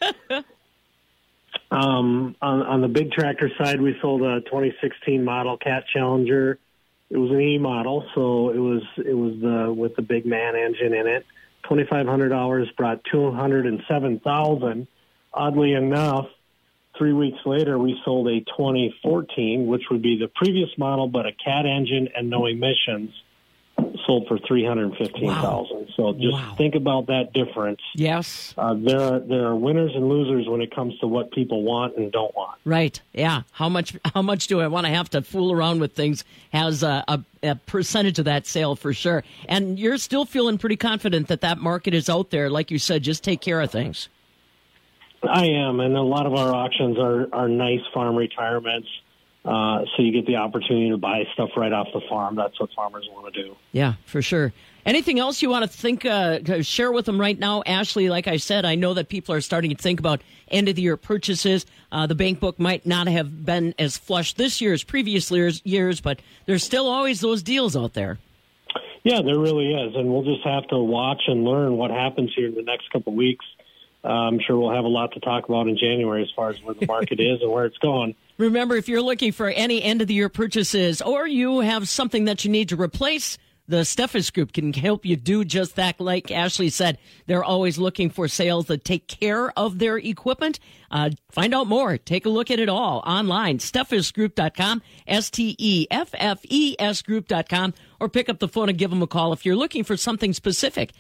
On the big tractor side, we sold a 2016 model Cat Challenger. It was an E model, so it was with the big man engine in it. $2,500 brought $207,000. Oddly enough, 3 weeks later, we sold a 2014, which would be the previous model, but a Cat engine and no emissions, sold for $315,000. Wow. So just think about that difference. Yes. There are winners and losers when it comes to what people want and don't want. Right. Yeah. How much do I want to have to fool around with things has a percentage of that sale for sure. And you're still feeling pretty confident that market is out there. Like you said, just take care of things. I am. And a lot of our auctions are nice farm retirements. So you get the opportunity to buy stuff right off the farm. That's what farmers want to do. Yeah, for sure. Anything else you want to share with them right now, Ashley? Like I said, I know that people are starting to think about end-of-the-year purchases. The bank book might not have been as flush this year as previous years, but there's still always those deals out there. Yeah, there really is, and we'll just have to watch and learn what happens here in the next couple of weeks. I'm sure we'll have a lot to talk about in January as far as where the market is and where it's going. Remember, if you're looking for any end-of-the-year purchases or you have something that you need to replace, the Steffes Group can help you do just that. Like Ashley said, they're always looking for sales that take care of their equipment. Find out more. Take a look at it all online. SteffesGroup.com, STEFFES Group.com, or pick up the phone and give them a call if you're looking for something specific.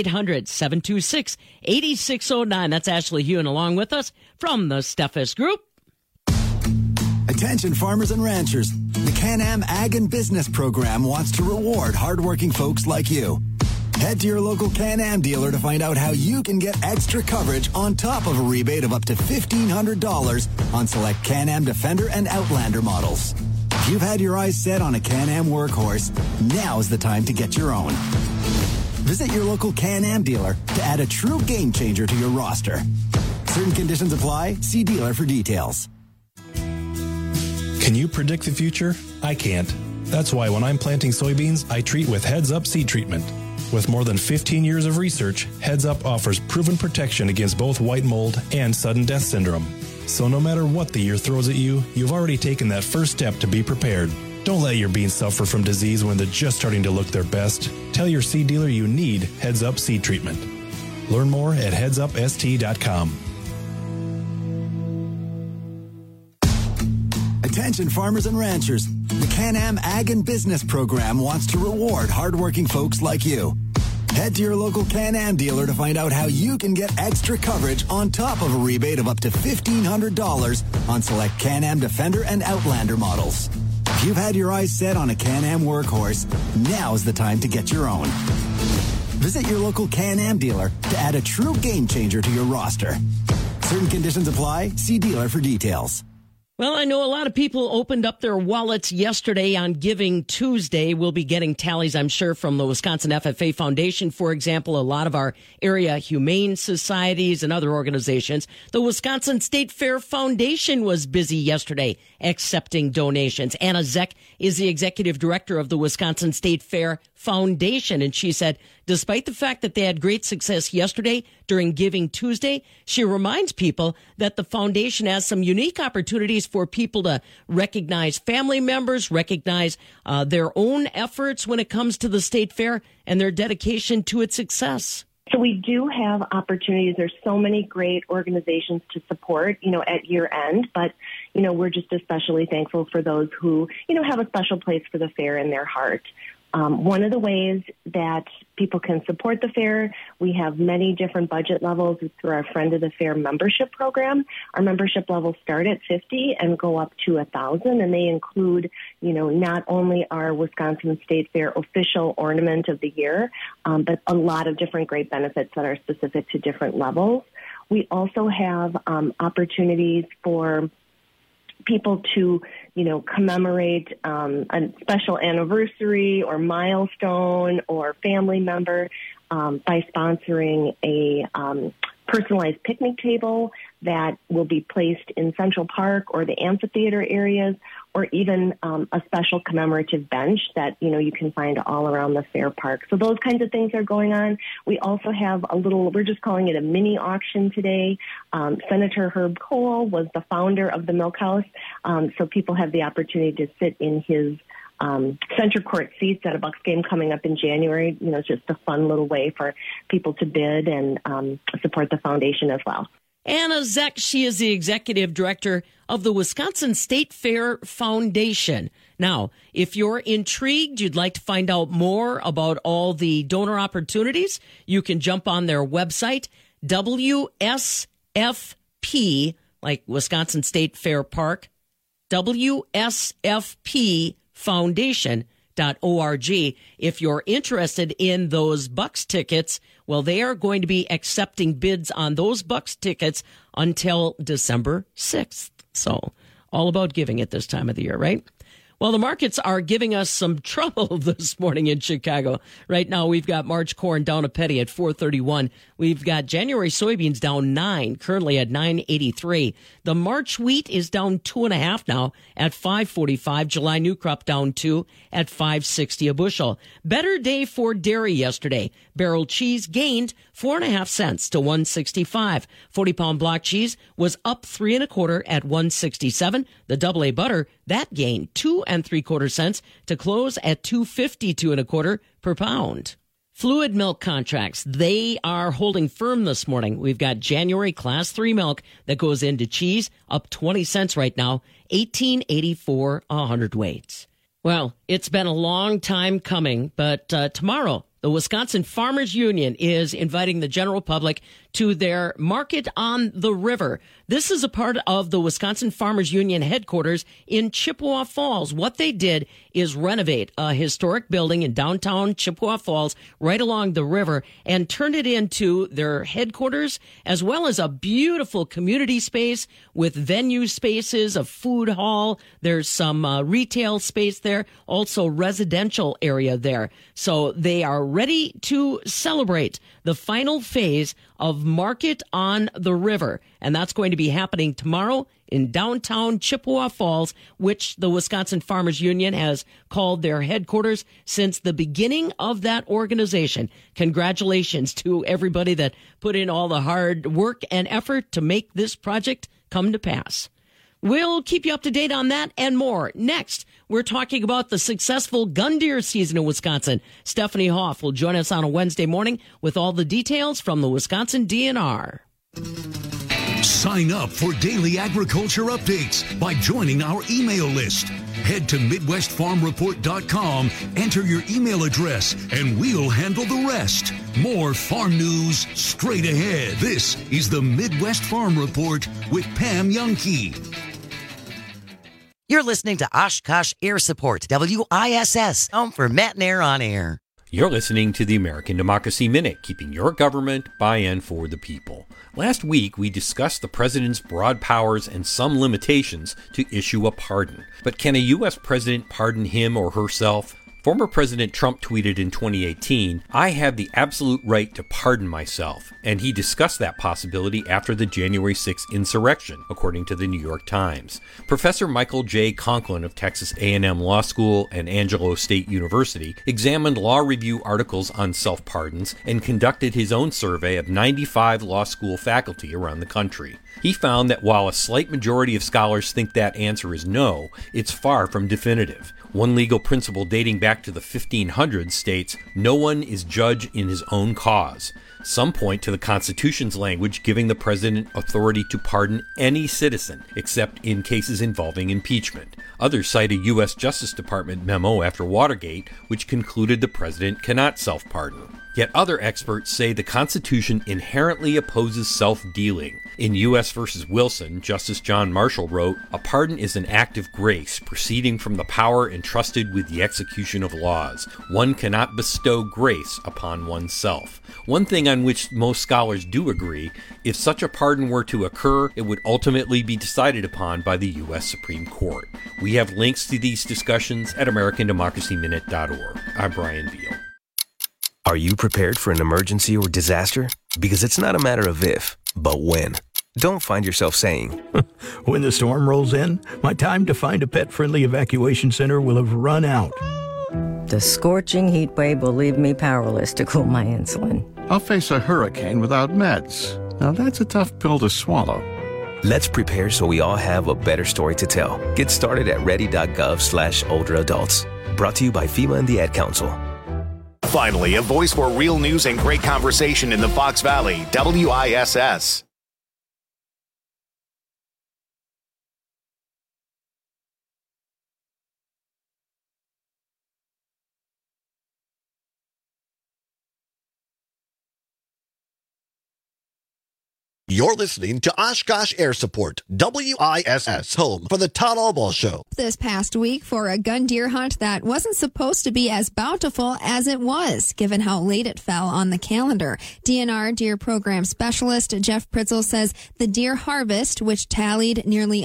800-726-8609. That's Ashley Hewen along with us from the Steffes Group. Attention farmers and ranchers. The Can-Am Ag and Business Program wants to reward hardworking folks like you. Head to your local Can-Am dealer to find out how you can get extra coverage on top of a rebate of up to $1,500 on select Can-Am Defender and Outlander models. If you've had your eyes set on a Can-Am workhorse, now's the time to get your own. Visit your local Can-Am dealer to add a true game changer to your roster. Certain conditions apply. See dealer for details. Can you predict the future? I can't. That's why when I'm planting soybeans, I treat with Heads Up seed treatment. With more than 15 years of research, Heads Up offers proven protection against both white mold and sudden death syndrome. So no matter what the year throws at you, you've already taken that first step to be prepared. Don't let your beans suffer from disease when they're just starting to look their best. Tell your seed dealer you need Heads Up seed treatment. Learn more at headsupst.com. Attention farmers and ranchers. The Can-Am Ag and Business Program wants to reward hardworking folks like you. Head to your local Can-Am dealer to find out how you can get extra coverage on top of a rebate of up to $1,500 on select Can-Am Defender and Outlander models. If you've had your eyes set on a Can-Am workhorse, now's the time to get your own. Visit your local Can-Am dealer to add a true game changer to your roster. Certain conditions apply. See dealer for details. Well, I know a lot of people opened up their wallets yesterday on Giving Tuesday. We'll be getting tallies, I'm sure, from the Wisconsin FFA Foundation, for example, a lot of our area humane societies and other organizations. The Wisconsin State Fair Foundation was busy yesterday accepting donations. Anna Zeck is the executive director of the Wisconsin State Fair Foundation, and she said, despite the fact that they had great success yesterday during Giving Tuesday, she reminds people that the foundation has some unique opportunities for people to recognize family members, recognize their own efforts when it comes to the state fair and their dedication to its success. So we do have opportunities. There's so many great organizations to support, at year end, but, we're just especially thankful for those who, have a special place for the fair in their heart. One of the ways that people can support the fair, we have many different budget levels through our Friend of the Fair membership program. Our membership levels start at $50 and go up to $1,000, and they include, not only our Wisconsin State Fair official ornament of the year, but a lot of different great benefits that are specific to different levels. We also have opportunities for people to, commemorate a special anniversary or milestone or family member by sponsoring a personalized picnic table that will be placed in Central Park or the amphitheater areas, or even a special commemorative bench that, you can find all around the fair park. So those kinds of things are going on. We also have we're just calling it a mini auction today. Senator Herb Kohl was the founder of the Milk House, so people have the opportunity to sit in his center court seats at a Bucks game coming up in January. It's just a fun little way for people to bid and support the foundation as well. Anna Zeck, she is the executive director of the Wisconsin State Fair Foundation. Now, if you're intrigued, you'd like to find out more about all the donor opportunities, you can jump on their website, WSFP, like Wisconsin State Fair Park, WSFPfoundation.org. If you're interested in those Bucks tickets, well, they are going to be accepting bids on those Bucks tickets until December 6th. So all about giving at this time of the year, right? Well, the markets are giving us some trouble this morning in Chicago. Right now, we've got March corn down a penny at $4.31. We've got January soybeans down 9, currently at $9.83. The March wheat is down 2.5 now at $5.45. July new crop down 2 at $5.60 a bushel. Better day for dairy yesterday. Barrel cheese gained 4.5 cents to $1.65. 40-pound block cheese was up 3.25 at $1.67. The double A butter, that gained 2 3/4 cents to close at $2.52 per pound. Fluid milk contracts, they are holding firm this morning. We've got January Class 3 milk that goes into cheese up 20 cents right now, $18.84 a hundredweight. Well, it's been a long time coming, but tomorrow the Wisconsin Farmers Union is inviting the general public to their Market on the River. This is a part of the Wisconsin Farmers Union headquarters in Chippewa Falls. What they did is renovate a historic building in downtown Chippewa Falls right along the river and turned it into their headquarters, as well as a beautiful community space with venue spaces, a food hall. There's some retail space there, also residential area there. So they are ready to celebrate the final phase of Market on the River. And that's going to be happening tomorrow in downtown Chippewa Falls, which the Wisconsin Farmers Union has called their headquarters since the beginning of that organization. Congratulations to everybody that put in all the hard work and effort to make this project come to pass. We'll keep you up to date on that and more. Next, we're talking about the successful gun deer season in Wisconsin. Stephanie Hoff will join us on a Wednesday morning with all the details from the Wisconsin DNR. Sign up for daily agriculture updates by joining our email list. Head to MidwestFarmReport.com, enter your email address, and we'll handle the rest. More farm news straight ahead. This is the Midwest Farm Report with Pam Youngkey. You're listening to Oshkosh Air Support, WISS, home for Matt and Air on Air. You're listening to the American Democracy Minute, keeping your government by and for the people. Last week, we discussed the president's broad powers and some limitations to issue a pardon. But can a U.S. president pardon him or herself? Former President Trump tweeted in 2018, "I have the absolute right to pardon myself," and he discussed that possibility after the January 6th insurrection, according to the New York Times. Professor Michael J. Conklin of Texas A&M Law School and Angelo State University examined law review articles on self-pardons and conducted his own survey of 95 law school faculty around the country. He found that while a slight majority of scholars think that answer is no, it's far from definitive. One legal principle dating back back to the 1500s states, "No one is judge in his own cause." Some point to the Constitution's language giving the president authority to pardon any citizen, except in cases involving impeachment. Others cite a U.S. Justice Department memo after Watergate, which concluded the president cannot self-pardon. Yet other experts say the Constitution inherently opposes self-dealing. In U.S. v. Wilson, Justice John Marshall wrote, "A pardon is an act of grace proceeding from the power entrusted with the execution of laws. One cannot bestow grace upon oneself." One thing on which most scholars do agree, if such a pardon were to occur, it would ultimately be decided upon by the U.S. Supreme Court. We have links to these discussions at AmericanDemocracyMinute.org. I'm Brian Beal. Are you prepared for an emergency or disaster? Because it's not a matter of if, but when. Don't find yourself saying, when the storm rolls in, my time to find a pet-friendly evacuation center will have run out. The scorching heat wave will leave me powerless to cool my insulin. I'll face a hurricane without meds. Now that's a tough pill to swallow. Let's prepare so we all have a better story to tell. Get started at ready.gov/older adults. Brought to you by FEMA and the Ad Council. Finally, a voice for real news and great conversation in the Fox Valley, WISS. You're listening to Oshkosh Air Support, WISS, home for the Todd Albaugh Show. This past week for a gun deer hunt that wasn't supposed to be as bountiful as it was, given how late it fell on the calendar. DNR Deer Program Specialist Jeff Pritzel says the deer harvest, which tallied nearly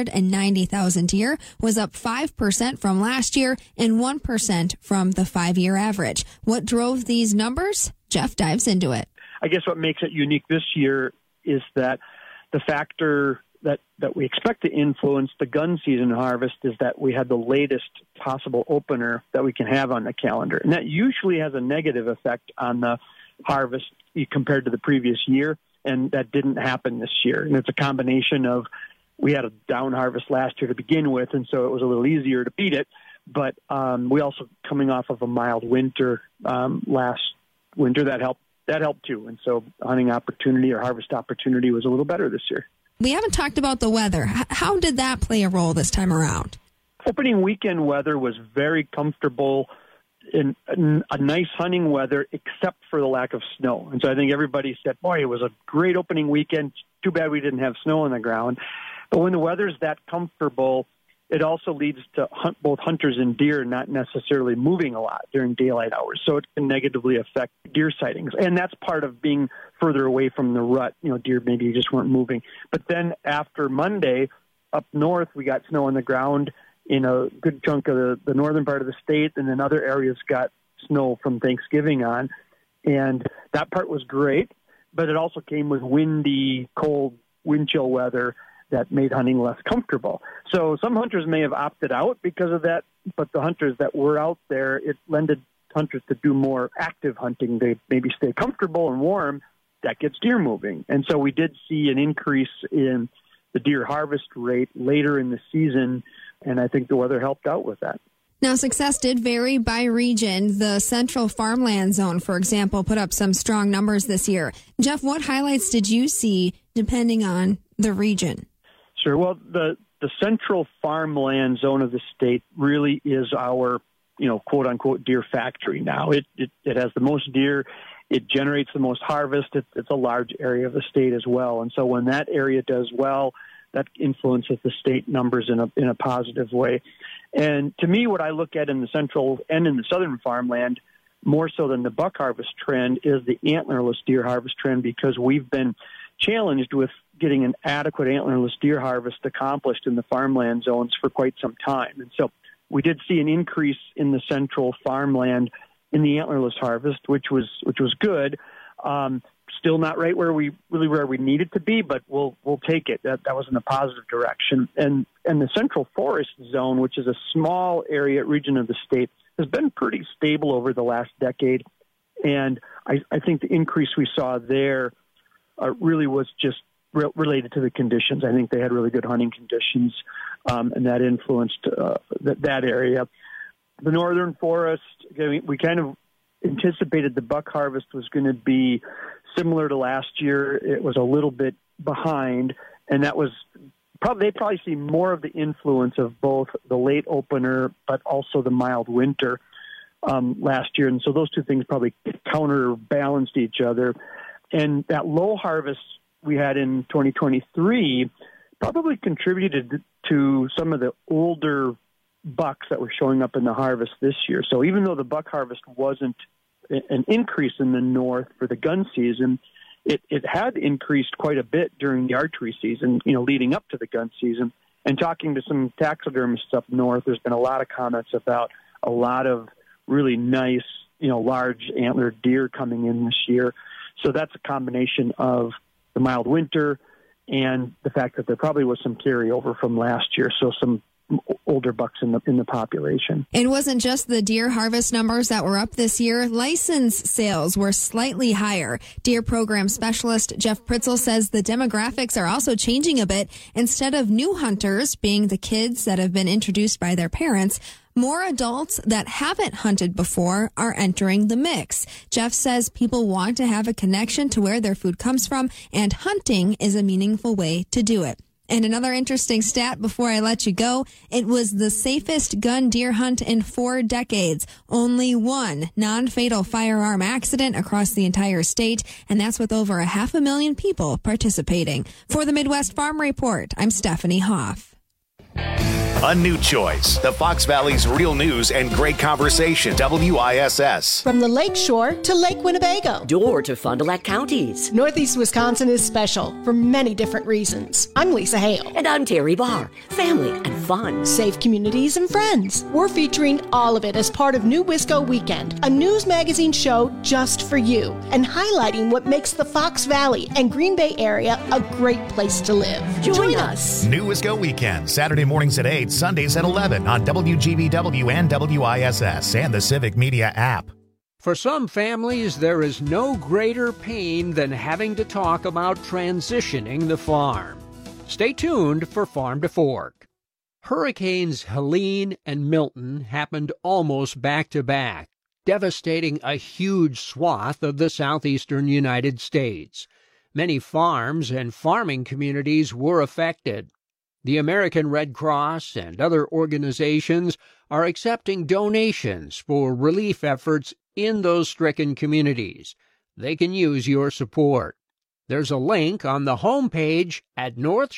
190,000 deer, was up 5% from last year and 1% from the 5-year average. What drove these numbers? Jeff dives into it. I guess what makes it unique this year is that the factor that we expect to influence the gun season harvest is that we had the latest possible opener that we can have on the calendar. And that usually has a negative effect on the harvest compared to the previous year, and that didn't happen this year. And it's a combination of we had a down harvest last year to begin with, and so it was a little easier to beat it. But we also, coming off of a mild winter last winter, that helped too. And so hunting opportunity or harvest opportunity was a little better this year. We haven't talked about the weather. How did that play a role this time around? Opening weekend weather was very comfortable in a nice hunting weather, except for the lack of snow. And so I think everybody said, boy, it was a great opening weekend. Too bad we didn't have snow on the ground. But when the weather's that comfortable, it also leads to both hunters and deer not necessarily moving a lot during daylight hours. So it can negatively affect deer sightings. And that's part of being further away from the rut. You know, deer maybe just weren't moving. But then after Monday, up north, we got snow on the ground in a good chunk of the northern part of the state. And then other areas got snow from Thanksgiving on. And that part was great. But it also came with windy, cold, wind chill weather that made hunting less comfortable. So some hunters may have opted out because of that, but the hunters that were out there, it lended hunters to do more active hunting. They maybe stay comfortable and warm. That gets deer moving. And so we did see an increase in the deer harvest rate later in the season, and I think the weather helped out with that. Now, success did vary by region. The Central Farmland Zone, for example, put up some strong numbers this year. Jeff, what highlights did you see depending on the region? Sure. Well, the Central Farmland Zone of the state really is our, quote unquote, deer factory now. It has the most deer. It generates the most harvest. It's a large area of the state as well. And so when that area does well, that influences the state numbers in a positive way. And to me, what I look at in the central and in the southern farmland, more so than the buck harvest trend, is the antlerless deer harvest trend, because we've been challenged with getting an adequate antlerless deer harvest accomplished in the farmland zones for quite some time. And so we did see an increase in the central farmland in the antlerless harvest, which was good. Still not right where we need it to be, but we'll take it. That was in a positive direction. And the Central Forest Zone, which is a small region of the state, has been pretty stable over the last decade. And I think the increase we saw there really was just related to the conditions. I think they had really good hunting conditions, and that influenced that area. the northern forest, we kind of anticipated the buck harvest was going to be similar to last year. It was a little bit behind, and that was they probably see more of the influence of both the late opener but also the mild winter last year. And so those two things probably counterbalanced each other. And that low harvest we had in 2023 probably contributed to some of the older bucks that were showing up in the harvest this year. So even though the buck harvest wasn't an increase in the north for the gun season, it had increased quite a bit during the archery season, leading up to the gun season. And talking to some taxidermists up north, there's been a lot of comments about a lot of really nice, large antlered deer coming in this year. So that's a combination of the mild winter and the fact that there probably was some carryover from last year. So some older bucks in the population. It wasn't just the deer harvest numbers that were up this year. License sales were slightly higher. Deer program specialist Jeff Pritzel says the demographics are also changing a bit. Instead of new hunters being the kids that have been introduced by their parents, more adults that haven't hunted before are entering the mix. Jeff says people want to have a connection to where their food comes from, and hunting is a meaningful way to do it. And another interesting stat before I let you go, it was the safest gun deer hunt in 4 decades. Only one non-fatal firearm accident across the entire state, and that's with over 500,000 people participating. For the Midwest Farm Report, I'm Stephanie Hoff. A new choice. The Fox Valley's real news and great conversation. WISS. From the Lake Shore to Lake Winnebago. Door to Fond du Lac counties. Northeast Wisconsin is special for many different reasons. I'm Lisa Hale. And I'm Terry Barr. Family and fun. Safe communities and friends. We're featuring all of it as part of New Wisco Weekend, a news magazine show just for you, and highlighting what makes the Fox Valley and Green Bay area a great place to live. Join us. New Wisco Weekend, Saturday mornings at 8, Sundays at 11 on WGBW and WISS and the Civic Media app. For some families, there is no greater pain than having to talk about transitioning the farm. Stay tuned for Farm to Fork. Hurricanes Helene and Milton happened almost back to back, devastating a huge swath of the southeastern United States. Many farms and farming communities were affected. The American Red Cross and other organizations are accepting donations for relief efforts in those stricken communities. They can use your support. There's a link on the homepage at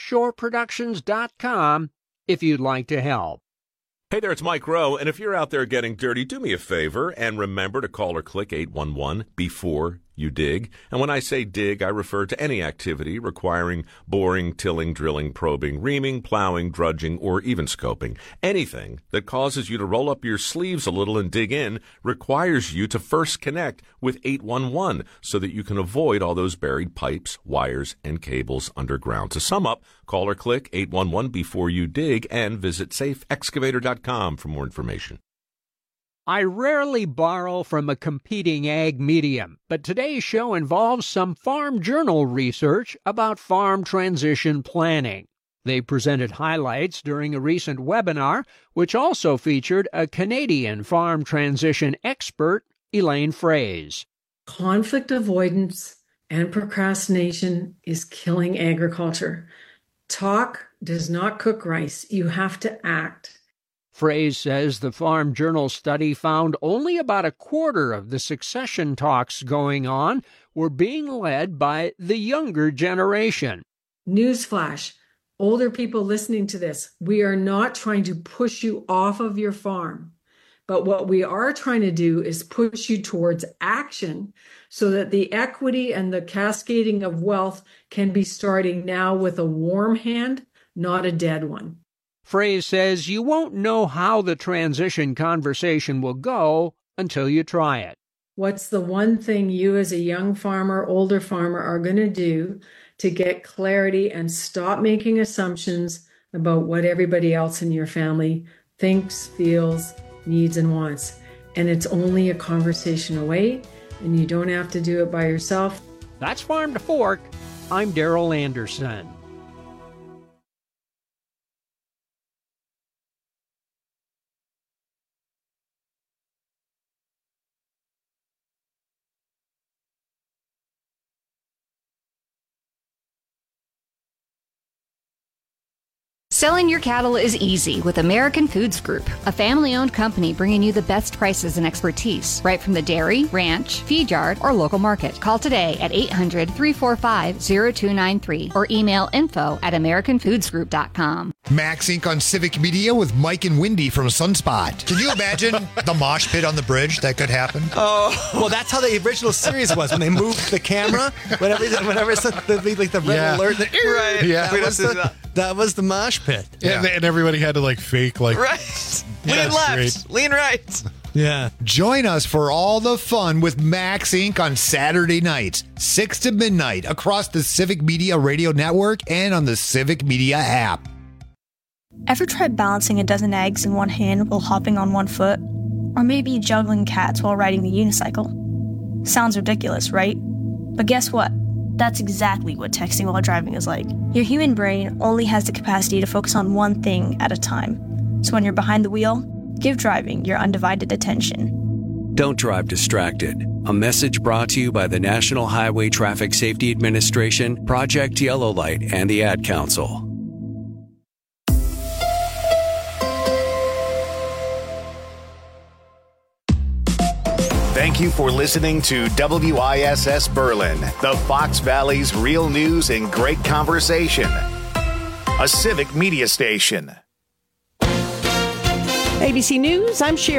northshoreproductions.com if you'd like to help. Hey there, it's Mike Rowe, and if you're out there getting dirty, do me a favor and remember to call or click 811 before you dig. And when I say dig, I refer to any activity requiring boring, tilling, drilling, probing, reaming, plowing, drudging, or even scoping. Anything that causes you to roll up your sleeves a little and dig in requires you to first connect with 811 so that you can avoid all those buried pipes, wires, and cables underground. To sum up, call or click 811 before you dig and visit safeexcavator.com for more information. I rarely borrow from a competing ag medium, but today's show involves some Farm Journal research about farm transition planning. They presented highlights during a recent webinar, which also featured a Canadian farm transition expert, Elaine Fraze. Conflict avoidance and procrastination is killing agriculture. Talk does not cook rice. You have to act. Fraze says the Farm Journal study found only about a quarter of the succession talks going on were being led by the younger generation. Newsflash, older people listening to this, we are not trying to push you off of your farm, but what we are trying to do is push you towards action so that the equity and the cascading of wealth can be starting now with a warm hand, not a dead one. Fraze says you won't know how the transition conversation will go until you try it. What's the one thing you as a young farmer, older farmer are going to do to get clarity and stop making assumptions about what everybody else in your family thinks, feels, needs, and wants? And it's only a conversation away, and you don't have to do it by yourself. That's Farm to Fork. I'm Darrell Anderson. Selling your cattle is easy with American Foods Group, a family-owned company bringing you the best prices and expertise, right from the dairy, ranch, feed yard, or local market. Call today at 800-345-0293 or email info@americanfoodsgroup.com. Max Inc. on Civic Media with Mike and Wendy from Sunspot. Can you imagine the mosh pit on the bridge that could happen? Oh, well, that's how the original series was when they moved the camera. Whenever it's the red alert, right? Yeah, that was the mosh pit. Yeah. And everybody had to fake right. Lean left, lean right. Yeah. Join us for all the fun with Max Inc. on Saturday nights, 6 to midnight, across the Civic Media Radio Network and on the Civic Media app. Ever tried balancing a dozen eggs in one hand while hopping on one foot? Or maybe juggling cats while riding the unicycle? Sounds ridiculous, right? But guess what? That's exactly what texting while driving is like. Your human brain only has the capacity to focus on one thing at a time. So when you're behind the wheel, give driving your undivided attention. Don't drive distracted. A message brought to you by the National Highway Traffic Safety Administration, Project Yellow Light, and the Ad Council. Thank you for listening to WISS Berlin, the Fox Valley's real news and great conversation. A Civic Media station. ABC News, I'm Sherry.